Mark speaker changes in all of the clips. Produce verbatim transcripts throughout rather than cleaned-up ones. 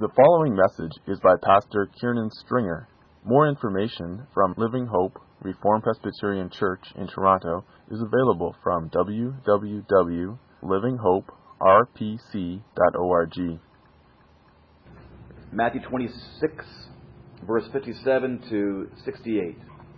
Speaker 1: The following message is by Pastor Kiernan Stringer. More information from Living Hope Reformed Presbyterian Church in Toronto is available from w w w dot living hope r p c dot org.
Speaker 2: Matthew twenty-six, verse fifty-seven to sixty-eight.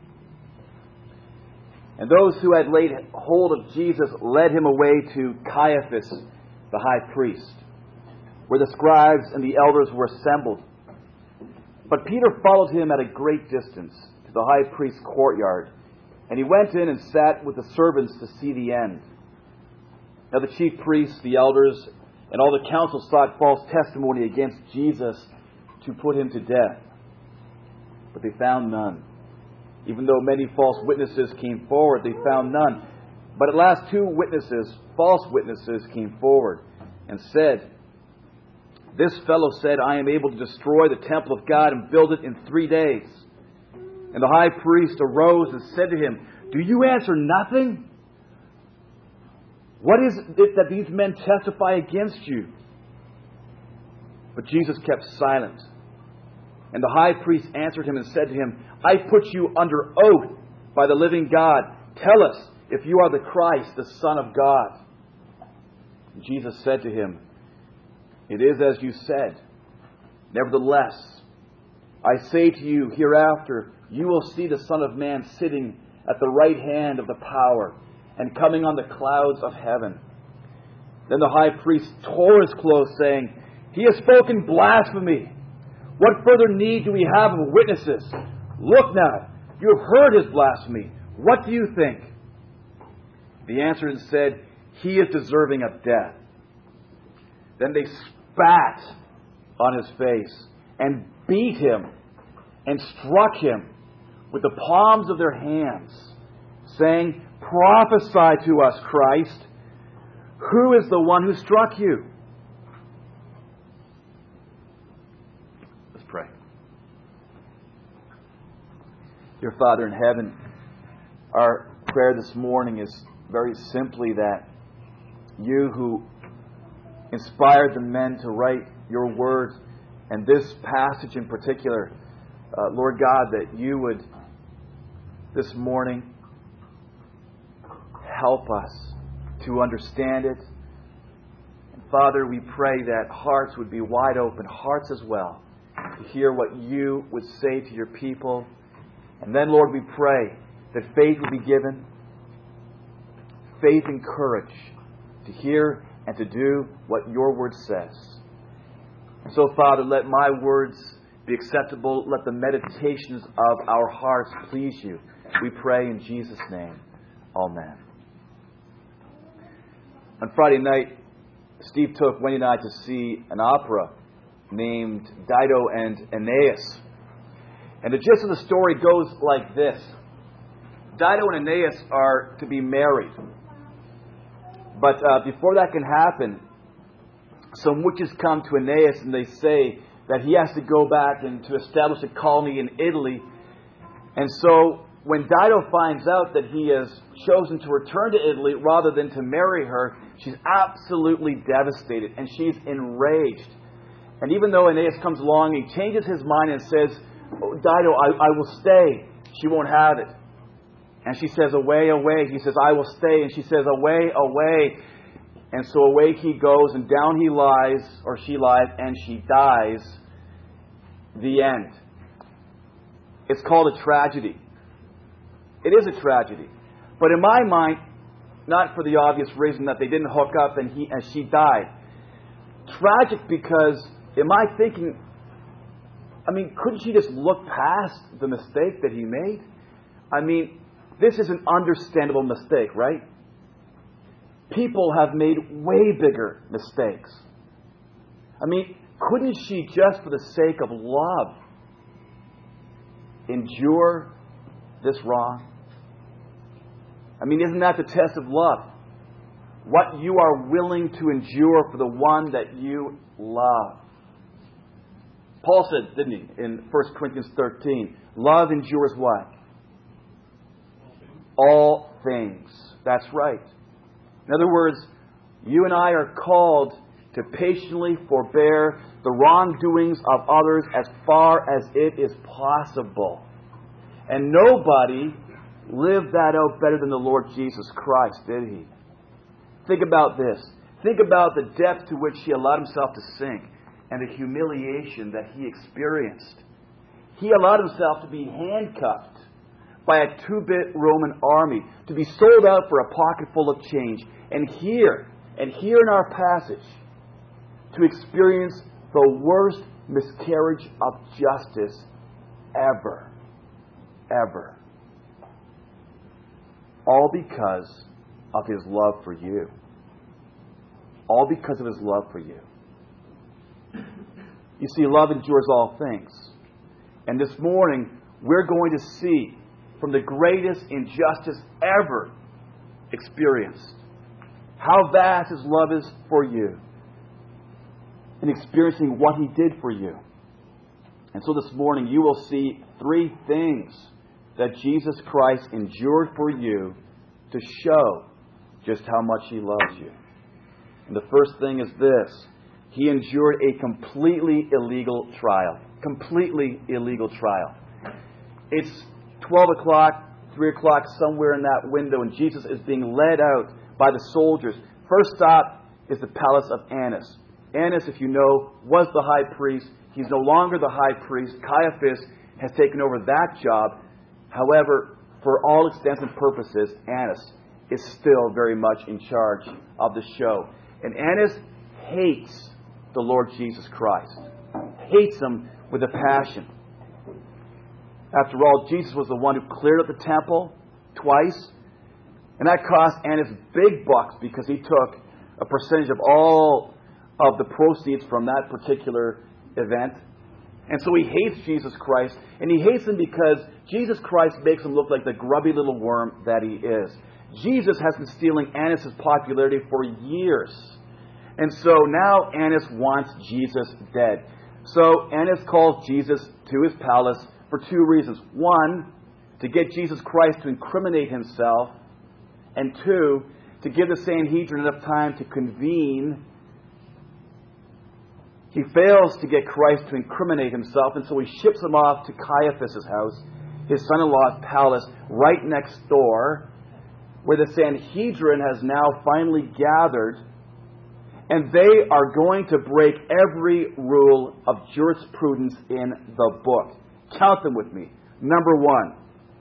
Speaker 2: And those who had laid hold of Jesus led him away to Caiaphas, the high priest, where the scribes and the elders were assembled. But Peter followed him at a great distance to the high priest's courtyard, and he went in and sat with the servants to see the end. Now the chief priests, the elders, and all the council sought false testimony against Jesus to put him to death. But they found none. Even though many false witnesses came forward, they found none. But at last two witnesses, false witnesses, came forward and said, "This fellow said, I am able to destroy the temple of God and build it in three days. And the high priest arose and said to him, Do you answer nothing? What is it that these men testify against you?" But Jesus kept silent. And the high priest answered him and said to him, "I put you under oath by the living God. Tell us if you are the Christ, the Son of God." And Jesus said to him, "It is as you said. Nevertheless, I say to you, hereafter you will see the Son of Man sitting at the right hand of the power and coming on the clouds of heaven." Then the high priest tore his clothes, saying, "He has spoken blasphemy. What further need do we have of witnesses? Look now, you have heard his blasphemy. What do you think?" He answered and said, "He is deserving of death." Then they spat on his face and beat him and struck him with the palms of their hands, saying, "Prophesy to us, Christ. Who is the one who struck you?" Let's pray. Dear Father in heaven, our prayer this morning is very simply that you who inspired the men to write your word, and this passage in particular, uh, Lord God, that you would this morning help us to understand it. And Father, we pray that hearts would be wide open, hearts as well, to hear what you would say to your people. And then, Lord, we pray that faith would be given, faith and courage to hear and to do what your word says. And so, Father, let my words be acceptable. Let the meditations of our hearts please you. We pray in Jesus' name. Amen. On Friday night, Steve took Wendy and I to see an opera named Dido and Aeneas. And the gist of the story goes like this. Dido and Aeneas are to be married. But uh, before that can happen, some witches come to Aeneas and they say that he has to go back and to establish a colony in Italy. And so when Dido finds out that he has chosen to return to Italy rather than to marry her, she's absolutely devastated and she's enraged. And even though Aeneas comes along, he changes his mind and says, "Oh, Dido, I, I will stay." She won't have it. And she says, "Away, away." He says, "I will stay." And she says, "Away, away." And so away he goes, and down he lies, or she lies, and she dies. The end. It's called a tragedy. It is a tragedy. But in my mind, not for the obvious reason that they didn't hook up and he and she died. Tragic because, in my thinking, I mean, couldn't she just look past the mistake that he made? I mean, this is an understandable mistake, right? People have made way bigger mistakes. I mean, couldn't she just for the sake of love endure this wrong? I mean, isn't that the test of love? What you are willing to endure for the one that you love. Paul said, didn't he, in First Corinthians thirteen, love endures what? All things. That's right. In other words, you and I are called to patiently forbear the wrongdoings of others as far as it is possible. And nobody lived that out better than the Lord Jesus Christ, did he? Think about this. Think about the depth to which he allowed himself to sink and the humiliation that he experienced. He allowed himself to be handcuffed by a two-bit Roman army, to be sold out for a pocket full of change. And here, and here in our passage, to experience the worst miscarriage of justice ever. Ever. All because of his love for you. All because of his love for you. You see, love endures all things. And this morning, we're going to see from the greatest injustice ever experienced how vast his love is for you, and experiencing what he did for you. And so this morning, you will see three things that Jesus Christ endured for you to show just how much he loves you. And the first thing is this. He endured a completely illegal trial. Completely illegal trial. It's twelve o'clock, three o'clock, somewhere in that window, and Jesus is being led out by the soldiers. First stop is the palace of Annas. Annas, if you know, was the high priest. He's no longer the high priest. Caiaphas has taken over that job. However, for all extents and purposes, Annas is still very much in charge of the show. And Annas hates the Lord Jesus Christ. Hates him with a passion. After all, Jesus was the one who cleared up the temple twice. And that cost Annas big bucks because he took a percentage of all of the proceeds from that particular event. And so he hates Jesus Christ. And he hates him because Jesus Christ makes him look like the grubby little worm that he is. Jesus has been stealing Annas' popularity for years. And so now Annas wants Jesus dead. So Annas calls Jesus to his palace for two reasons. One, to get Jesus Christ to incriminate himself. And two, to give the Sanhedrin enough time to convene. He fails to get Christ to incriminate himself, and so he ships him off to Caiaphas' house, his son-in-law's palace, right next door, where the Sanhedrin has now finally gathered, and they are going to break every rule of jurisprudence in the book. Count them with me. Number one,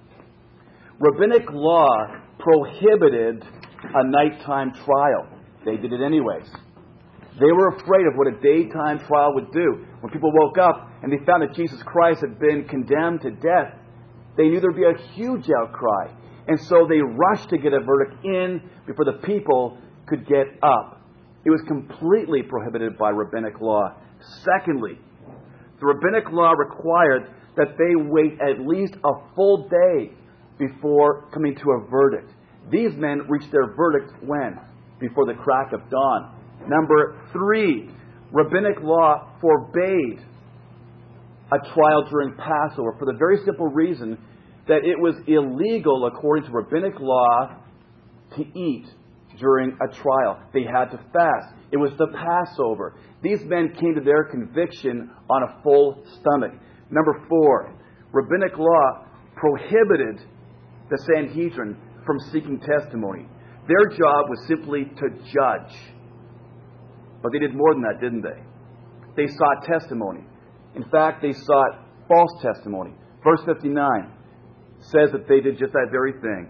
Speaker 2: rabbinic law prohibited a nighttime trial. They did it anyways. They were afraid of what a daytime trial would do. When people woke up and they found that Jesus Christ had been condemned to death, they knew there would be a huge outcry. And so they rushed to get a verdict in before the people could get up. It was completely prohibited by rabbinic law. Secondly, the rabbinic law required that they wait at least a full day before coming to a verdict. These men reached their verdict when? Before the crack of dawn. Number three, rabbinic law forbade a trial during Passover for the very simple reason that it was illegal, according to rabbinic law, to eat during a trial. They had to fast. It was the Passover. These men came to their conviction on a full stomach. Number four, rabbinic law prohibited the Sanhedrin from seeking testimony. Their job was simply to judge. But they did more than that, didn't they? They sought testimony. In fact, they sought false testimony. Verse fifty-nine says that they did just that very thing.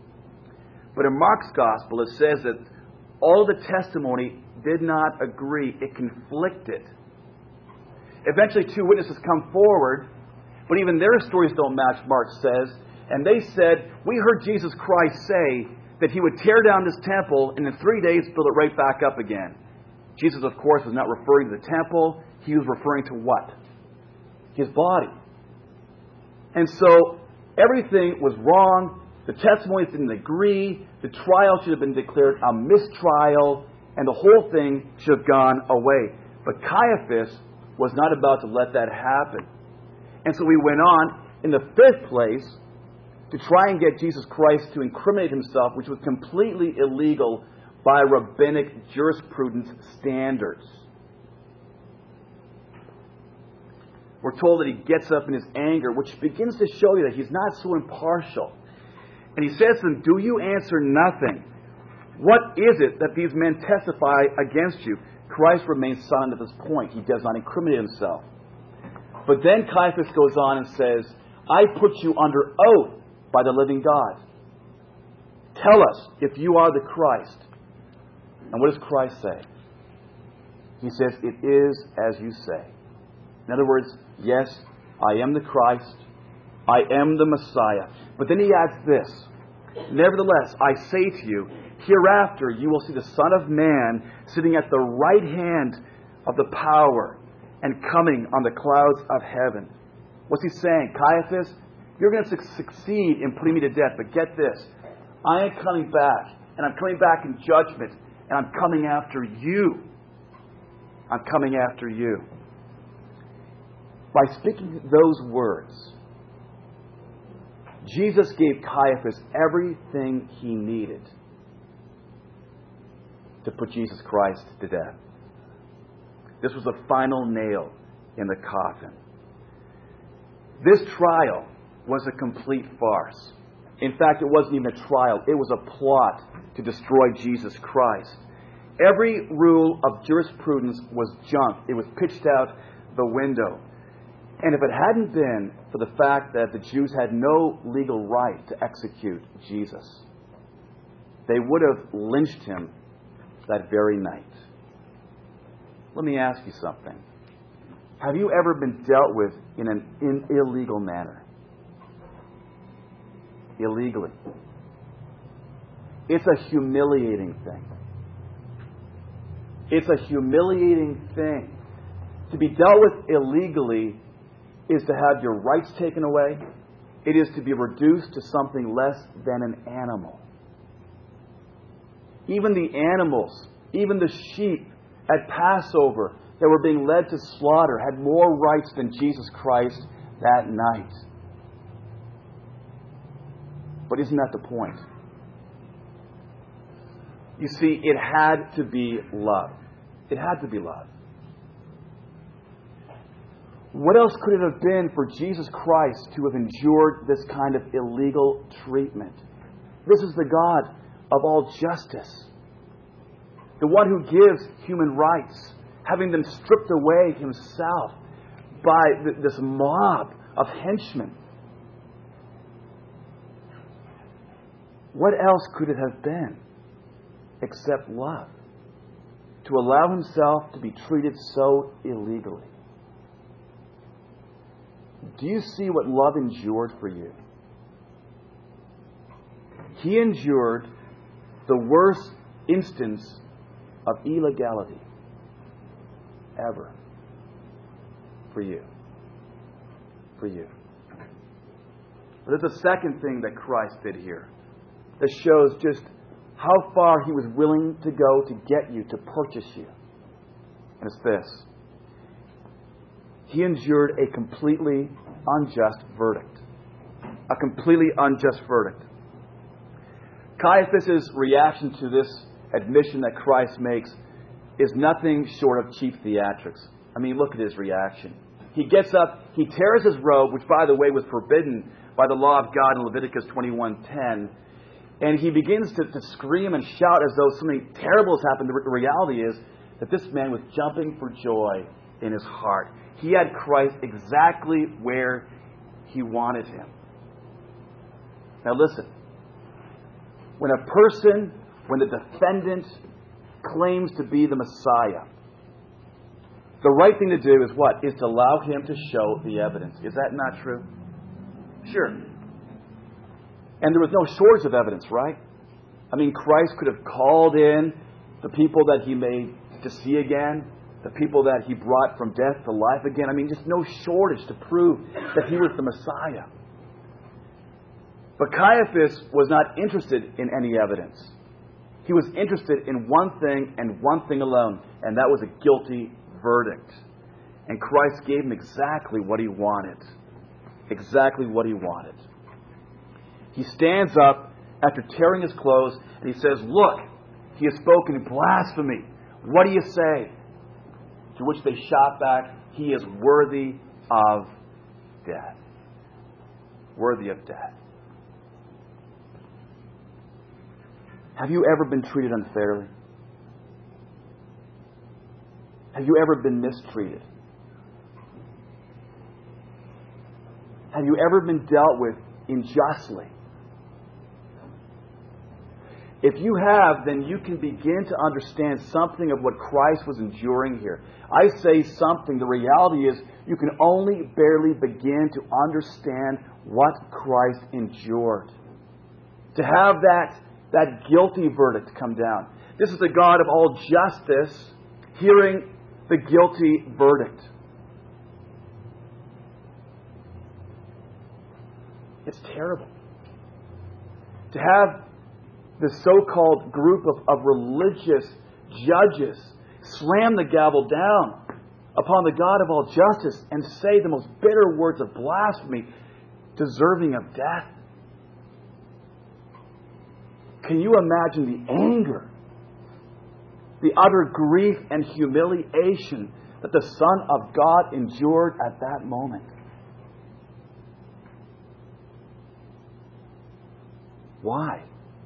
Speaker 2: But in Mark's Gospel, it says that all the testimony did not agree. It conflicted. Eventually, two witnesses come forward, but even their stories don't match, Mark says. And they said, we heard Jesus Christ say that he would tear down this temple and in three days build it right back up again. Jesus, of course, was not referring to the temple. He was referring to what? His body. And so everything was wrong. The testimonies didn't agree. The trial should have been declared a mistrial, and the whole thing should have gone away. But Caiaphas was not about to let that happen. And so we went on, in the fifth place, to try and get Jesus Christ to incriminate himself, which was completely illegal by rabbinic jurisprudence standards. We're told that he gets up in his anger, which begins to show you that he's not so impartial. And he says to them, "Do you answer nothing? What is it that these men testify against you?" Christ remains silent at this point. He does not incriminate himself. But then Caiaphas goes on and says, "I put you under oath by the living God. Tell us if you are the Christ." And what does Christ say? He says, "It is as you say." In other words, yes, I am the Christ. I am the Messiah. But then he adds this, "Nevertheless, I say to you, hereafter you will see the Son of Man sitting at the right hand of the power and coming on the clouds of heaven." What's he saying? Caiaphas, you're going to succeed in putting me to death, but get this. I am coming back, and I'm coming back in judgment, and I'm coming after you. I'm coming after you. By speaking those words, Jesus gave Caiaphas everything he needed to put Jesus Christ to death. This was the final nail in the coffin. This trial was a complete farce. In fact, it wasn't even a trial. It was a plot to destroy Jesus Christ. Every rule of jurisprudence was junk. It was pitched out the window. And if it hadn't been for the fact that the Jews had no legal right to execute Jesus, they would have lynched him that very night. Let me ask you something. Have you ever been dealt with in an in illegal manner? Illegally. It's a humiliating thing. It's a humiliating thing. To be dealt with illegally is to have your rights taken away. It is to be reduced to something less than an animal. Even the animals, even the sheep at Passover that were being led to slaughter had more rights than Jesus Christ that night. But isn't that the point? You see, it had to be love. It had to be love. What else could it have been for Jesus Christ to have endured this kind of illegal treatment? This is the God of all justice. The one who gives human rights, having them stripped away himself by th- this mob of henchmen. What else could it have been except love? To allow himself to be treated so illegally. Do you see what love endured for you? He endured the worst instance of illegality ever for you. For you. But there's a second thing that Christ did here that shows just how far he was willing to go to get you, to purchase you. And it's this. He endured a completely unjust verdict. A completely unjust verdict. Caiaphas' reaction to this admission that Christ makes is nothing short of cheap theatrics. I mean, look at his reaction. He gets up, he tears his robe, which, by the way, was forbidden by the law of God in Leviticus twenty-one ten, and he begins to, to scream and shout as though something terrible has happened. The reality is that this man was jumping for joy in his heart. He had Christ exactly where he wanted him. Now listen. When a person, when the defendant claims to be the Messiah, the right thing to do is what? Is to allow him to show the evidence. Is that not true? Sure. And there was no shortage of evidence, right? I mean, Christ could have called in the people that he made to see again, the people that he brought from death to life again. I mean, just no shortage to prove that he was the Messiah. But Caiaphas was not interested in any evidence. He was interested in one thing and one thing alone, and that was a guilty verdict. And Christ gave him exactly what he wanted. Exactly what he wanted. He stands up after tearing his clothes and he says, "Look, He has spoken blasphemy. What do you say? To which they shout back, he is worthy of death. Worthy of death. Have you ever been treated unfairly? Have you ever been mistreated? Have you ever been dealt with unjustly? If you have, then you can begin to understand something of what Christ was enduring here. I say something. The reality is you can only barely begin to understand what Christ endured. To have that, that guilty verdict come down. This is the God of all justice hearing the guilty verdict. It's terrible. To have the so-called group of, of religious judges slam the gavel down upon the God of all justice and say the most bitter words of blasphemy, deserving of death. Can you imagine the anger, the utter grief and humiliation that the Son of God endured at that moment? Why?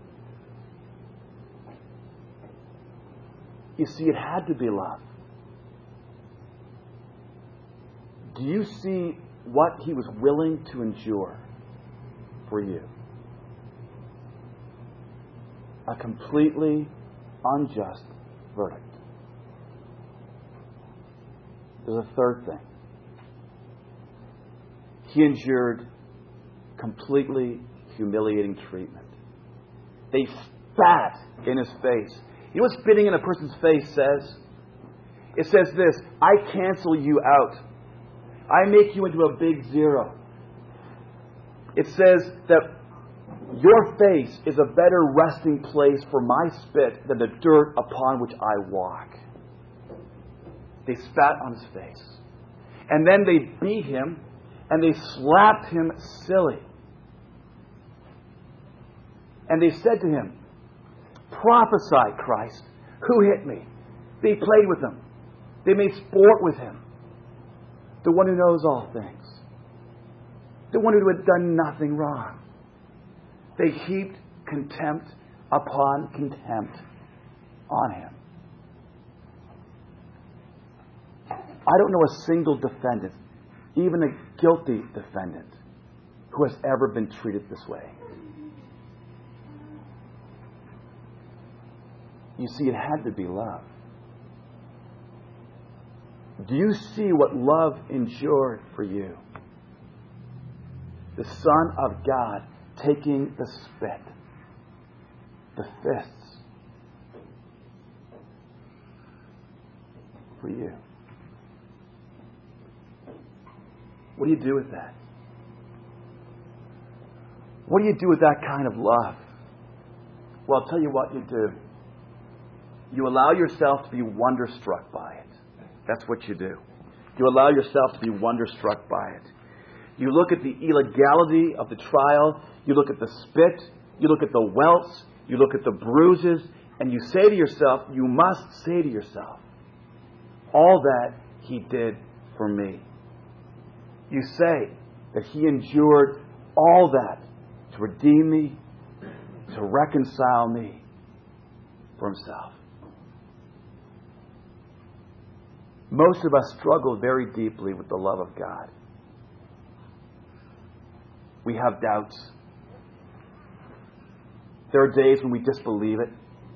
Speaker 2: You see, it had to be love. Do you see what he was willing to endure for you? A completely unjust verdict. There's a third thing. He endured completely humiliating treatment. They spat in his face. You know what spitting in a person's face says? It says this: I cancel you out. I make you into a big zero. It says that your face is a better resting place for my spit than the dirt upon which I walk. They spat on his face. And then they beat him and they slapped him silly. And they said to him, prophesy, Christ. Who hit me? They played with him. They made sport with him. The one who knows all things. The one who had done nothing wrong. They heaped contempt upon contempt on him. I don't know a single defendant, even a guilty defendant, who has ever been treated this way. You see, it had to be love. Do you see what love endured for you? The Son of God taking the spit, the fists, for you. What do you do with that? What do you do with that kind of love? Well, I'll tell you what you do. You allow yourself to be wonderstruck by it. That's what you do. You allow yourself to be wonderstruck by it. You look at the illegality of the trial. You look at the spit. You look at the welts. You look at the bruises. And you say to yourself, you must say to yourself, all that he did for me. You say that he endured all that to redeem me, to reconcile me for himself. Most of us struggle very deeply with the love of God. We have doubts. There are days when we disbelieve it.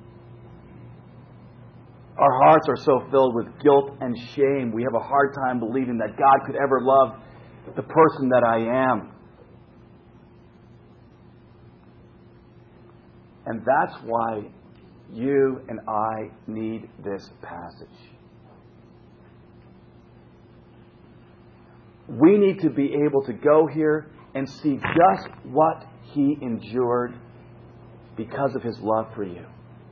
Speaker 2: Our hearts are so filled with guilt and shame, we have a hard time believing that God could ever love the person that I am. And that's why you and I need this passage. We need to be able to go here and see just what he endured because of his love for you.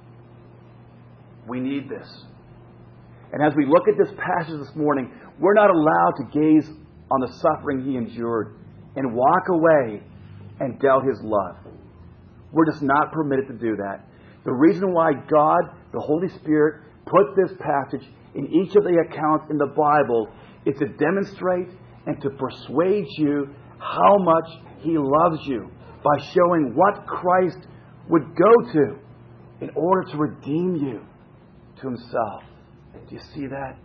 Speaker 2: We need this. And as we look at this passage this morning, we're not allowed to gaze on the suffering he endured and walk away and doubt his love. We're just not permitted to do that. The reason why God, the Holy Spirit, put this passage in each of the accounts in the Bible is to demonstrate and to persuade you how much He loves you by showing what Christ would go to in order to redeem you to Himself. Do you see that?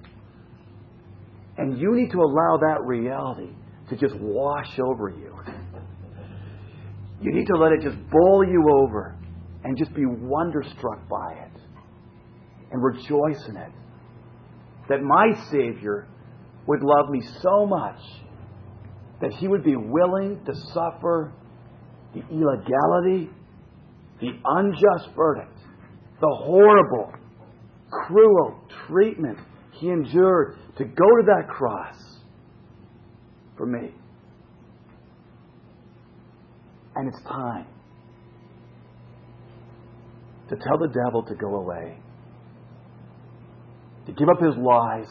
Speaker 2: And you need to allow that reality to just wash over you. You need to let it just bowl you over and just be wonderstruck by it and rejoice in it. That my Savior would love me so much that He would be willing to suffer the illegality, the unjust verdict, the horrible, cruel treatment He endured to go to that cross for me. And it's time to tell the devil to go away, to give up his lies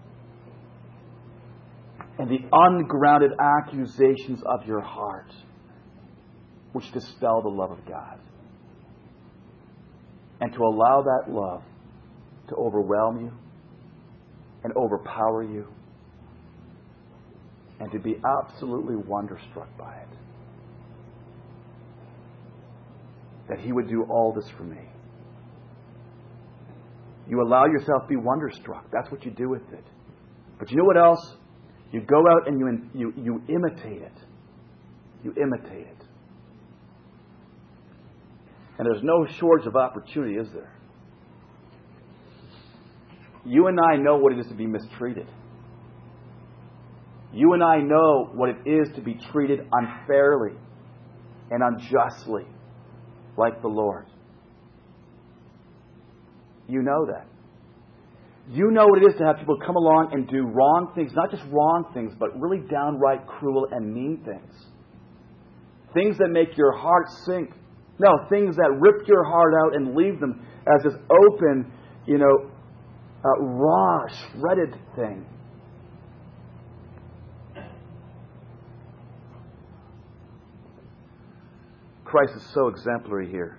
Speaker 2: and the ungrounded accusations of your heart, which dispel the love of God, and to allow that love to overwhelm you and overpower you, and to be absolutely wonderstruck by it. That He would do all this for me. You allow yourself to be wonderstruck. That's what you do with it. But you know what else? You go out and you, you, you imitate it. You imitate it. And there's no shortage of opportunity, is there? You and I know what it is to be mistreated. You and I know what it is to be treated unfairly and unjustly, like the Lord. You know that. You know what it is to have people come along and do wrong things, not just wrong things, but really downright cruel and mean things. Things that make your heart sink. No, things that rip your heart out and leave them as this open, you know, uh, raw, shredded thing. Christ is so exemplary here.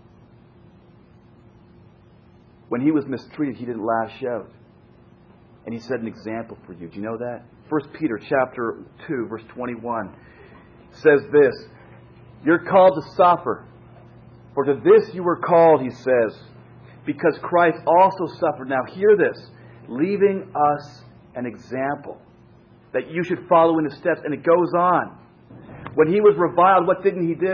Speaker 2: When He was mistreated, He didn't lash out. And He set an example for you. Do you know that? First Peter chapter two, verse twenty-one says this, "You're called to suffer. For to this you were called," he says, "because Christ also suffered." Now hear this. "Leaving us an example that you should follow in His steps." And it goes on. When He was reviled, what didn't He do?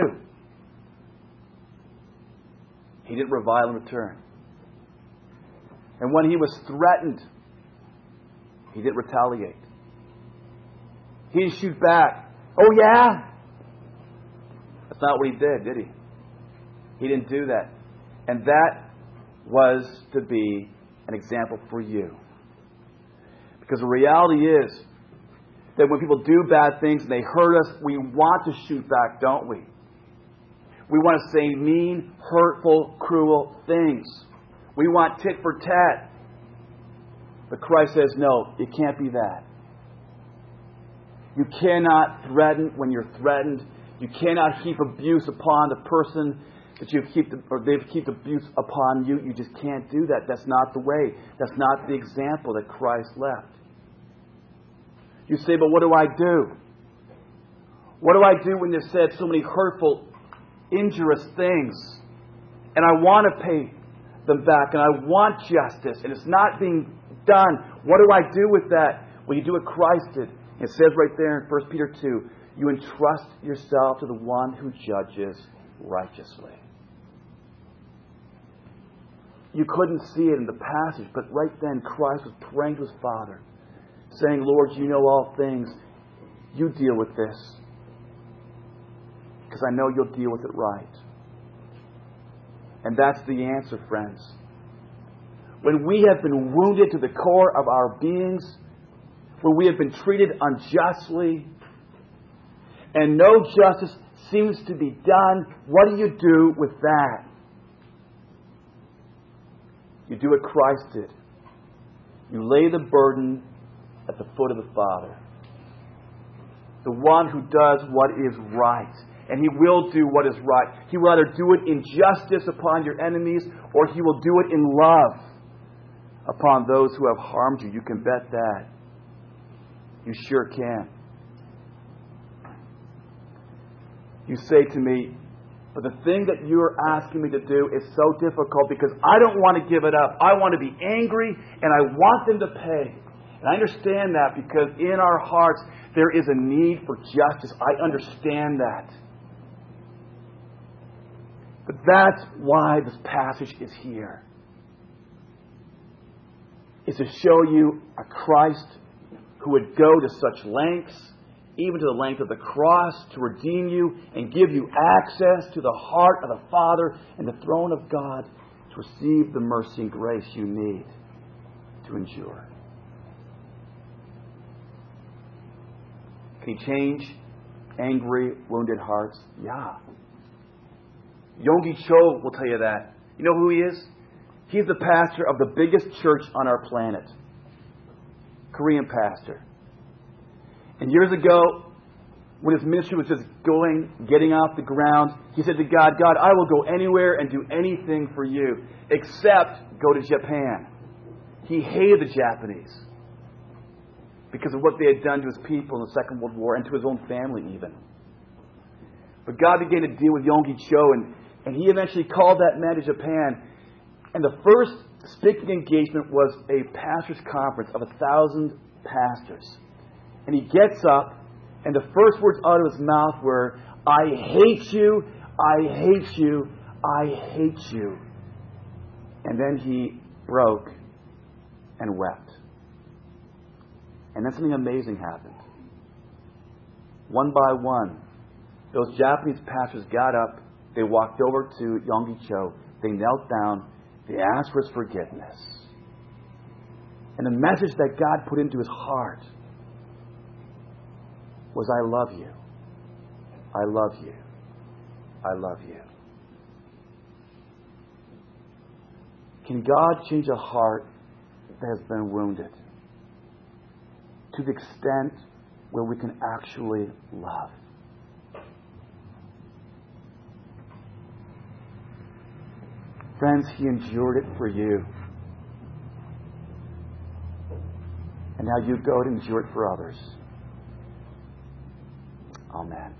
Speaker 2: He didn't revile in return. And when He was threatened, He didn't retaliate. He didn't shoot back. "Oh yeah?" That's not what He did, did He? He didn't do that. And that was to be an example for you. Because the reality is that when people do bad things and they hurt us, we want to shoot back, don't we? We want to say mean, hurtful, cruel things. We want tit for tat. But Christ says, no, it can't be that. You cannot threaten when you're threatened. You cannot heap abuse upon the person that you've heaped, or they've heaped abuse upon you. You just can't do that. That's not the way. That's not the example that Christ left. You say, but what do I do? What do I do when they've said so many hurtful, injurious things, and I want to pay them back, and I want justice, and it's not being done? What do I do with that? Well, you do what Christ did. It says right there in First Peter two, you entrust yourself to the one who judges righteously. You couldn't see it in the passage, but right then Christ was praying to His Father, saying, Lord, you know all things. You deal with this, because I know you'll deal with it right. And that's the answer, friends. When we have been wounded to the core of our beings, when we have been treated unjustly, and no justice seems to be done, what do you do with that? You do what Christ did. You lay the burden at the foot of the Father. The one who does what is right. and He will do what is right. He will either do it in justice upon your enemies, or He will do it in love upon those who have harmed you. You can bet that. You sure can. You say to me, but the thing that you're asking me to do is so difficult because I don't want to give it up. I want to be angry and I want them to pay. And I understand that because in our hearts there is a need for justice. I understand that. But that's why this passage is here. It's to show you a Christ who would go to such lengths, even to the length of the cross, to redeem you and give you access to the heart of the Father and the throne of God to receive the mercy and grace you need to endure. Can He change angry, wounded hearts? Yeah. Yonggi Cho will tell you that. You know who he is? He's the pastor of the biggest church on our planet. Korean pastor. And years ago, when his ministry was just going, getting off the ground, he said to God, God, I will go anywhere and do anything for you, except go to Japan. He hated the Japanese because of what they had done to his people in the Second World War and to his own family even. But God began to deal with Yonggi Cho, and, and he eventually called that man to Japan. And the first speaking engagement was a pastor's conference of a thousand pastors. And he gets up, and the first words out of his mouth were, I hate you, I hate you, I hate you. And then he broke and wept. And then something amazing happened. One by one, those Japanese pastors got up, they walked over to Yonggi Cho, they knelt down, they asked for his forgiveness. And the message that God put into his heart was, I love you. I love you. I love you. Can God change a heart that has been wounded to the extent where we can actually love? Friends, He endured it for you. And now you go to endure it for others. Amen.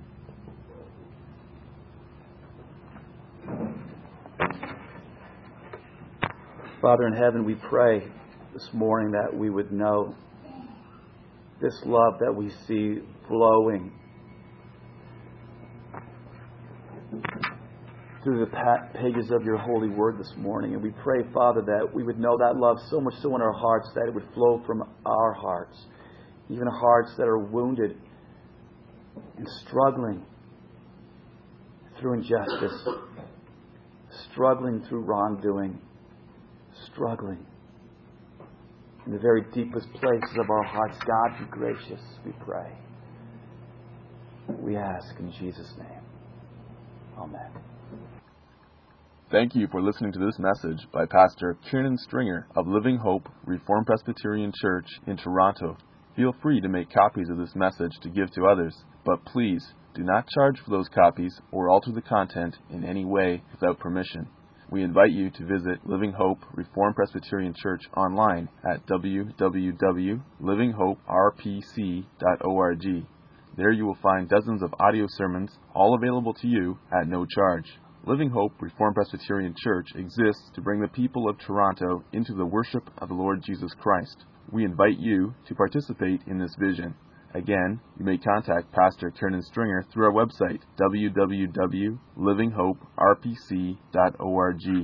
Speaker 2: Father in heaven, we pray this morning that we would know this love that we see flowing through the pages of your holy word this morning. And we pray, Father, that we would know that love so much so in our hearts that it would flow from our hearts, even hearts that are wounded and struggling through injustice, struggling through wrongdoing, struggling in the very deepest places of our hearts. God, be gracious, we pray. We ask in Jesus' name. Amen.
Speaker 1: Thank you for listening to this message by Pastor Kiernan Stringer of Living Hope Reformed Presbyterian Church in Toronto. Feel free to make copies of this message to give to others, but please do not charge for those copies or alter the content in any way without permission. We invite you to visit Living Hope Reformed Presbyterian Church online at w w w dot living hope r p c dot org. There you will find dozens of audio sermons, all available to you at no charge. Living Hope Reformed Presbyterian Church exists to bring the people of Toronto into the worship of the Lord Jesus Christ. We invite you to participate in this vision. Again, you may contact Pastor Kiernan Stringer through our website, w w w dot living hope r p c dot org.